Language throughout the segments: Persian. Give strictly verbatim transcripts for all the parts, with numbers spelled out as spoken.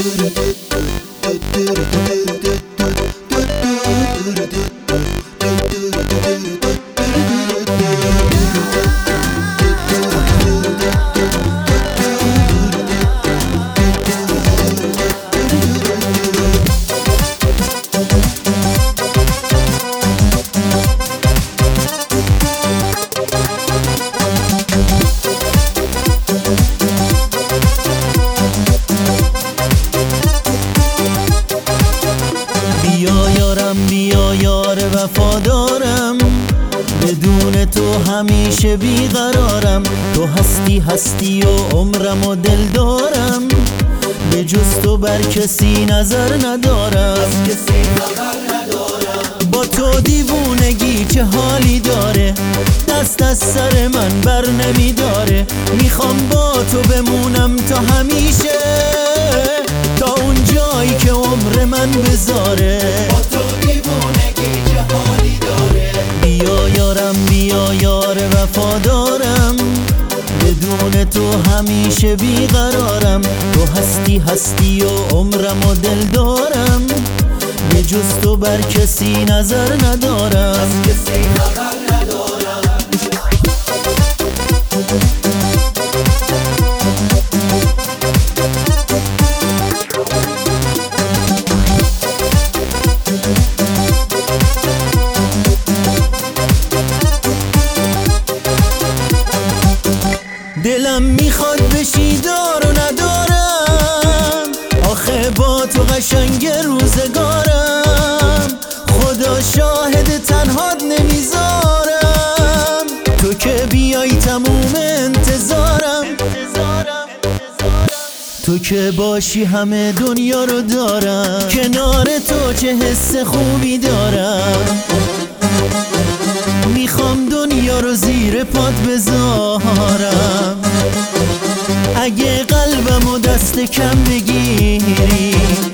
بیا یارم بیا یار وفادارم، بدون تو همیشه بیقرارم. تو هستی هستی و عمرم و دل دارم، به جز تو بر کسی نظر ندارم. با تو دیوونگی چه حالی داره، دست از سر من بر نمیداره. میخوام با تو بمونم تا همیشه، تا اون جایی که عمر من بذاره. با تو دیوونگی چه حالی داره. بیا یارم بیا یار وفادارم، بدون تو همیشه بیقرارم. تو هستی هستی و عمرم و دل دارم، به جز تو بر کسی نظر ندارم. از کسی خبر ندارم. دلم میخواد بشی دار و ندارم، آخه با تو قشنگ روزگارم. خدا شاهد تنهات نمیذارم، تو که بیای تموم انتظارم. تو که باشی همه دنیا رو دارم، کنار تو چه حس خوبی دارم. میخوام دنیا رو زیر پات بذارم، اگه قلبم و دست کم بگیری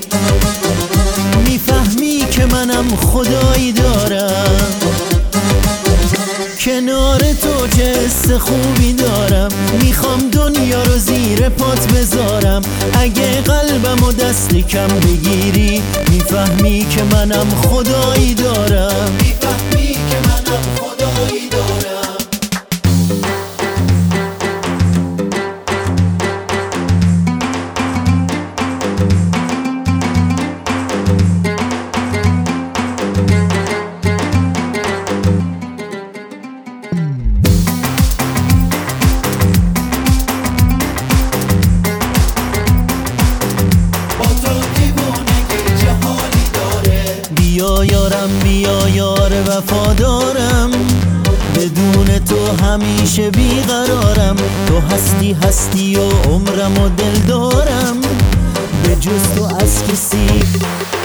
میفهمی که منم خدایی دارم. کنار تو چه حس خوبی دارم، میخوام دنیا رو زیر پات بذارم. اگه قلبم و دست کم بگیری میفهمی که منم خدایی دارم. میفهمی که منم خدایی دارم. بیا یارم بیا یار وفادارم، بدون تو همیشه بیقرارم. تو هستی هستی و عمرم و دل دارم، به جز تو از کسی